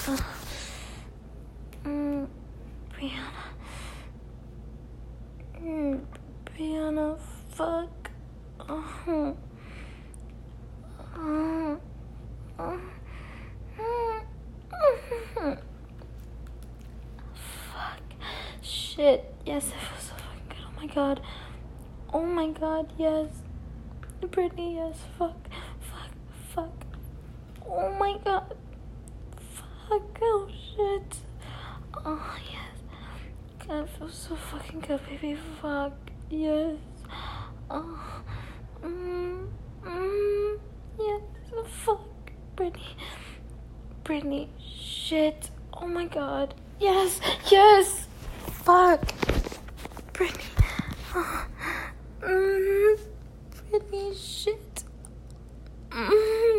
Brianna. Brianna, fuck. Fuck. Shit. Yes, I feel so fucking good. Oh my god. Oh my god, yes. Brittany, yes. Fuck. Oh my god. Fuck. Oh shit. Oh yes. God, I feel so fucking good, baby. Fuck. Yes. Oh. Yes. Fuck. Brittany. Shit. Oh my god. Yes. Fuck. Brittany. Brittany, shit.